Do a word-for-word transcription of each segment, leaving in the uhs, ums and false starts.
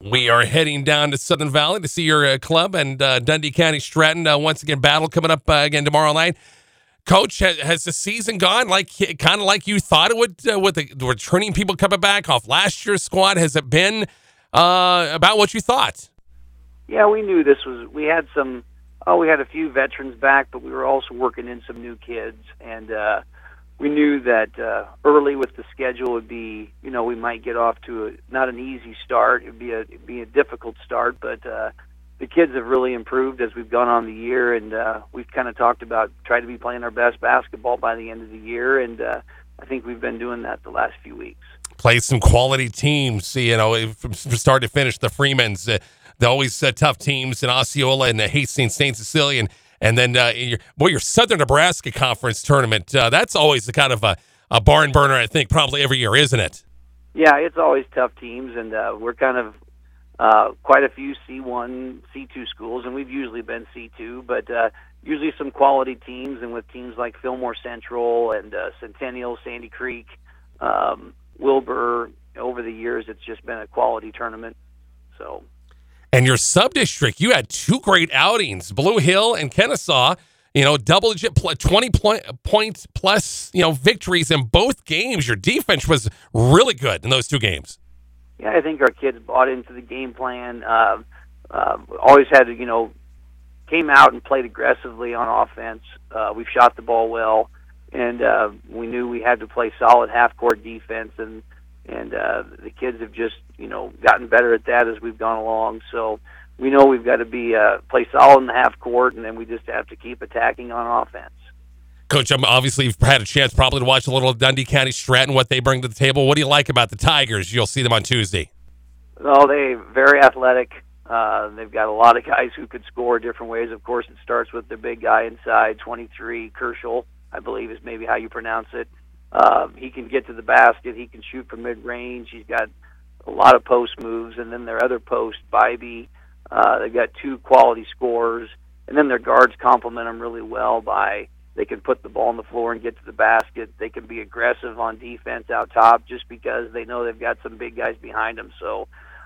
We are heading down to Southern Valley to see your uh, club and uh, Dundee County Stratton uh, once again battle coming up uh, again tomorrow night. Coach, has, has the season gone like kind of like you thought it would uh, with the returning people coming back off last year's squad? Has it been uh, about what you thought? Yeah, we knew this was. We had some. Oh, we had a few veterans back, but we were also working in some new kids, and uh, we knew that uh, early with the schedule would be, you know, we might get off to a, not an easy start. It'd be a it'd be a difficult start, but uh, the kids have really improved as we've gone on the year, and uh, we've kind of talked about trying to be playing our best basketball by the end of the year, and uh, I think we've been doing that the last few weeks. Played some quality teams, you know, from start to finish. The Freemans, uh, the always uh, tough teams in Osceola and uh, Hastings, Saint Cecilia, and And then, uh, your, boy, your Southern Nebraska Conference tournament, uh, that's always the kind of a, a barn burner, I think, probably every year, isn't it? Yeah, it's always tough teams, and uh, we're kind of uh, quite a few C one, C two schools, and we've usually been C two, but uh, usually some quality teams, and with teams like Fillmore Central and uh, Centennial, Sandy Creek, um, Wilbur, over the years, it's just been a quality tournament, so... And your sub-district, you had two great outings, Blue Hill and Kennesaw, you know, double-digit, twenty points plus, you know, victories in both games. Your defense was really good in those two games. Yeah, I think our kids bought into the game plan. Uh, uh, always had to, you know, came out and played aggressively on offense. Uh, we've shot the ball well, and uh, we knew we had to play solid half-court defense, and And uh, the kids have just, you know, gotten better at that as we've gone along. So we know we've got to be uh, play solid in the half court, and then we just have to keep attacking on offense. Coach, um, obviously you've had a chance probably to watch a little Dundee County Stratton, what they bring to the table. What do you like about the Tigers? You'll see them on Tuesday. Well, they're very athletic. Uh, they've got a lot of guys who could score different ways. Of course, it starts with their big guy inside, twenty-three, Kerschel, I believe is maybe how you pronounce it. Uh, he can get to the basket. He can shoot from mid-range. He's got a lot of post moves. And then their other post, Bybee, uh, they've got two quality scorers. And then their guards complement them really well by they can put the ball on the floor and get to the basket. They can be aggressive on defense out top just because they know they've got some big guys behind them. So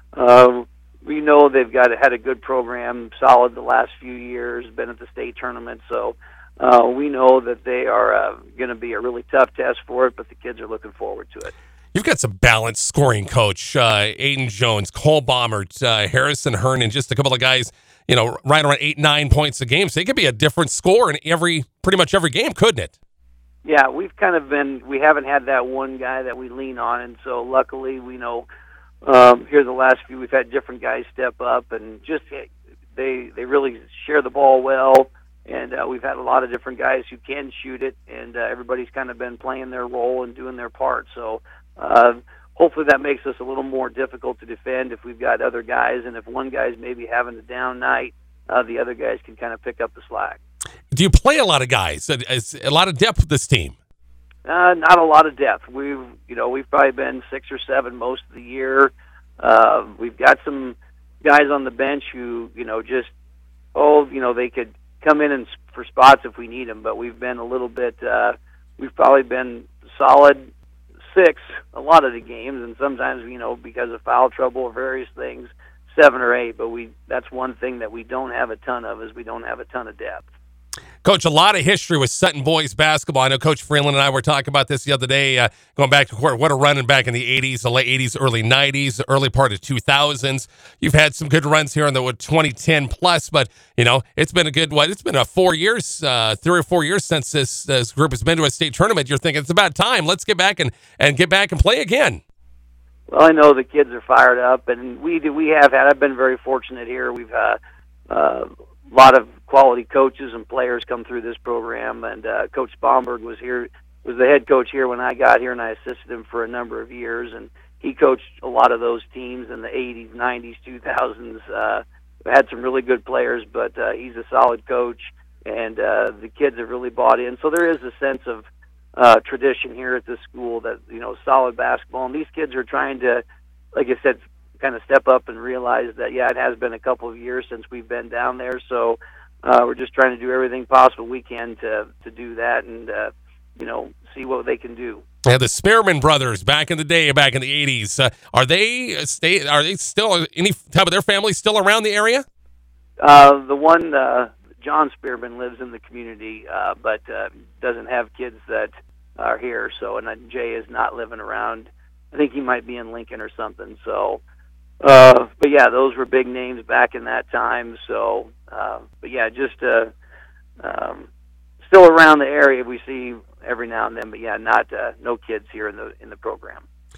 uh, we know they've got had a good program, solid the last few years, been at the state tournament. So Uh, we know that they are uh, going to be a really tough test for it, but the kids are looking forward to it. You've got some balanced scoring, Coach. Uh, Aiden Jones, Cole Baumert, uh, Harrison Hernan, just a couple of guys, you know, right around eight, nine points a game. So it could be a different score in every, pretty much every game, couldn't it? Yeah, we've kind of been, we haven't had that one guy that we lean on, and so luckily we know um, here the last few we've had different guys step up, and just they they really share the ball well. And uh, we've had a lot of different guys who can shoot it, and uh, everybody's kind of been playing their role and doing their part. So uh, hopefully that makes us a little more difficult to defend if we've got other guys, and if one guy's maybe having a down night, uh, the other guys can kind of pick up the slack. Do you play a lot of guys? Is a lot of depth with this team? Uh, not a lot of depth. We've, you know, we've probably been six or seven most of the year. Uh, we've got some guys on the bench who, you know, just, oh, you know, they could come in and for spots if we need them, but we've been a little bit, uh, we've probably been solid six a lot of the games, and sometimes, you know, because of foul trouble or various things, seven or eight, but we that's one thing that we don't have a ton of is we don't have a ton of depth. Coach, a lot of history with Sutton boys basketball. I know Coach Freeland and I were talking about this the other day, uh, going back to what a running back in the eighties, the late eighties, early nineties, the early part of two thousands. You've had some good runs here in the twenty ten plus, but, you know, it's been a good, what, it's been a four years, uh, three or four years since this, this group has been to a state tournament. You're thinking it's about time. Let's get back and, and get back and play again. Well, I know the kids are fired up, and we do, we have had, I've been very fortunate here. We've uh, uh, a lot of quality coaches and players come through this program, and uh, Coach Bomberg was here, was the head coach here when I got here, and I assisted him for a number of years, and he coached a lot of those teams in the eighties, nineties, two thousands. Uh, had some really good players, but uh, he's a solid coach, and uh, the kids have really bought in. So there is a sense of uh, tradition here at this school that, you know, solid basketball, and these kids are trying to, like I said, kind of step up and realize that, yeah, it has been a couple of years since we've been down there, so uh, we're just trying to do everything possible we can to, to do that and, uh, you know, see what they can do. Yeah, the Spearman brothers back in the day, back in the eighties. Uh, are they stay? Are they still any type of their family still around the area? Uh, the one, uh, John Spearman, lives in the community, uh, but uh, doesn't have kids that are here. So, and uh, Jay is not living around. I think he might be in Lincoln or something. So, uh, but yeah, those were big names back in that time. So, uh, but yeah, just uh, um, still around the area. We see every now and then, but yeah, not uh, no kids here in the in the program.